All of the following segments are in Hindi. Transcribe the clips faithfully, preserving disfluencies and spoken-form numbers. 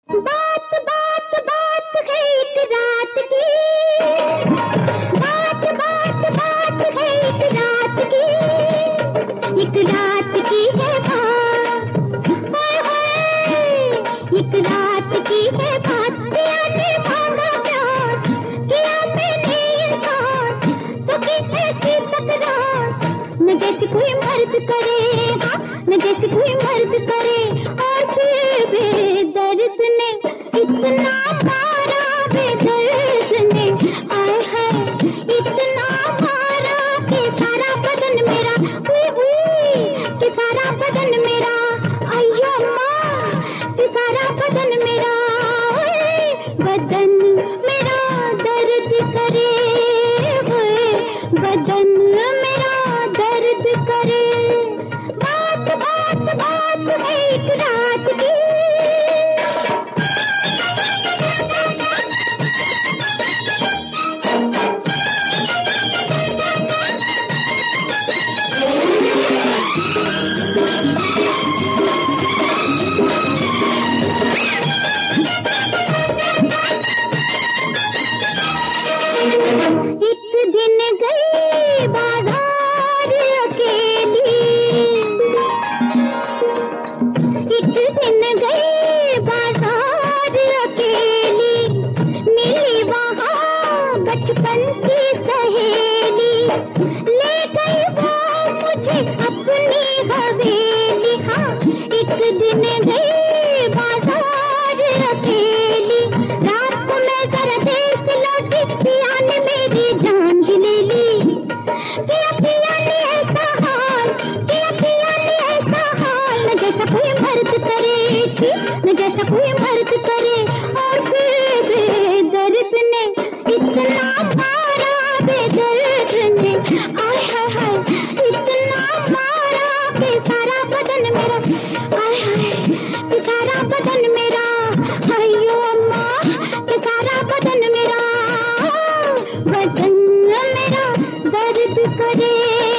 बात बात बात है एक रात की, बात बात बात है एक रात की, एक रात की है बात, हाय हाय एक रात की है बात। किया ने मांगा प्यार, किया मैंने इनकार, तो की ऐसी तकरार, न जैसे कोई मर्द करे, हाँ न जैसे कोई मर्द करे। और फिर बेदर्द ने इतना मारा, बेदर्द ने आए हाय इतना मारा कि सारा बदन मेरा, हुई हुई कि सारा बदन मेरा, अय्यो माँ कि सारा बदन मेरा, बदन मेरा दर्द करे, बदन मेरा दर्द करे। बात बात बात एक रात की, एक दिन गई बाजार अकेली, एक दिन गई बाजार अकेली, मिली वहाँ बचपन की सहेली, ले गई वो मुझे अपनी हवेली। हाँ एक दिन गई बाजार अकेली, रात को मैं जरा देर से लौटी, पिया ने मेरी जान ही ले ली। पिया पिया ने ऐसा हाल, पिया पिया ने ऐसा हाल, न जैसा कोई मर्द करे, छी न जैसा कोई मर्द करे। और फिर बेदर्द ने इतना मारा, बेदर्द ने आय हाय हाय इतना मारा कि सारा बदन मेरा, आय हाय कि सारा बदन मेरा, अय्यो अम्मा कि सारा बदन मेरा, बदन मेरा दर्द करे,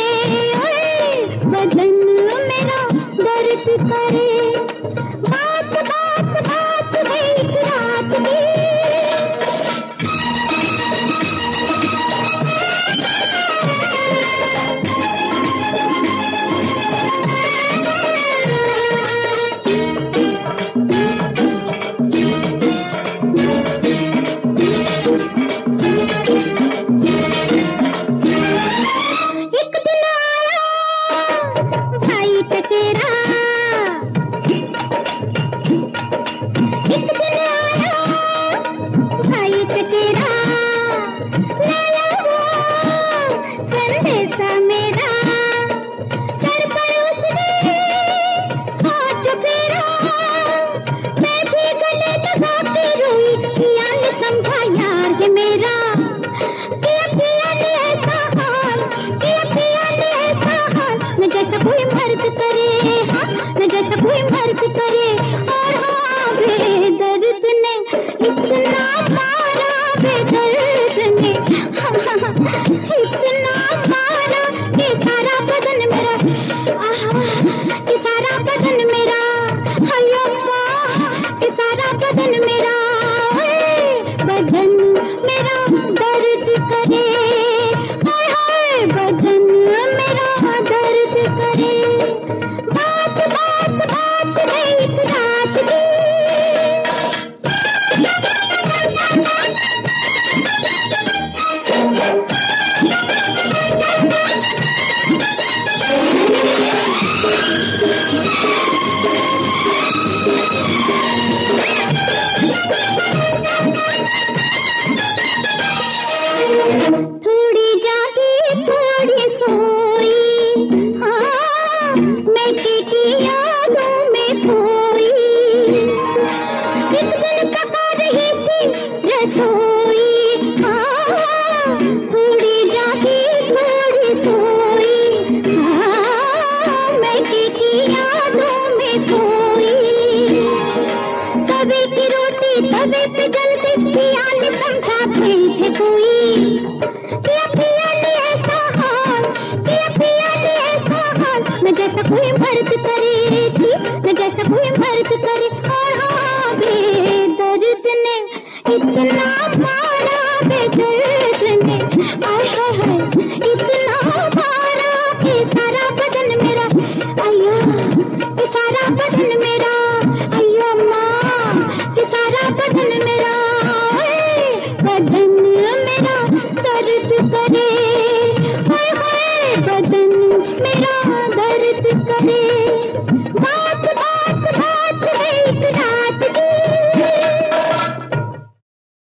बदन मेरा दर्द करे। बात बात बात है एक रात की, एक दिन आया भाई चचेरा, एक दिन आया भाई चचेरा, लाया वो संदेशा मेरा, सर पर उसने हाथ फेरा, मैं भी गले लगा के रोई, पिया ने समझा यार ये मेरा, पिया पिया ने ऐसा हाल, पिया पिया ने ऐसा हाल, न जैसा कोई मर्द करे, हाँ न जैसा कोई मर्द करे। और हाँ बेदर्द ने इतना मारा, बेदर्द ने हाँ, हाँ, हाँ, इतना मारा कि सारा बदन मेरा, आहा कि सारा बदन मेरा, अय्यो माँ कि सारा बदन मेरा, बदन मेरा दर्द करे, हाय हाय बदन मेरा दर्द करे। बात बात बात है एक रात की, थोड़ी जागी थोड़ी सोई, हाँ मैं की यादों में खोई, एक दिन पका रही थी रसोई, हाँ थोड़ी जागी थोड़ी सोई, हाँ मैं की यादों में खोई, तवे की रोटी तवे पे जलती, पिया ने समझा थे कोई, पिया पिया ने ऐसा हाल, पिया पिया ने ऐसा हाल, न जैसा कोई मर्द करे, न जैसा कोई मर्द करे। और हाँ इतना मारा बेदर्द ने, आय हाय हाय, इतना मारा कि सारा बदन मेरा, अय्या कि सारा बदन मेरा, अय्यो माँ कि सारा बदन मेरा, बदन मेरा दर्द करे, हाय हाय बदन मेरा दर्द करे।